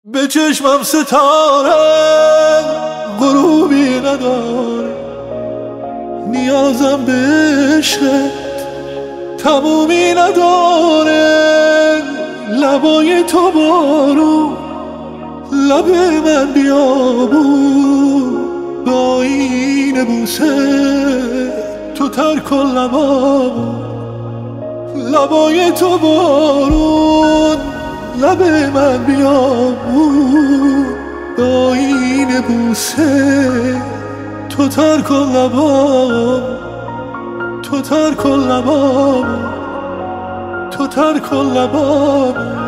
به چشمم ستاره غروبی نداره، نیازم به عشقت تمومی نداره. لبای تو بارون، لب من بیابون، به آیین بوسه تو تر کن لبامو. لبای تو بارون، لب من بیابون، به آیین بوسه تو تر کن لبامو. تو تر کن لبامو، تو تر کن لبامو.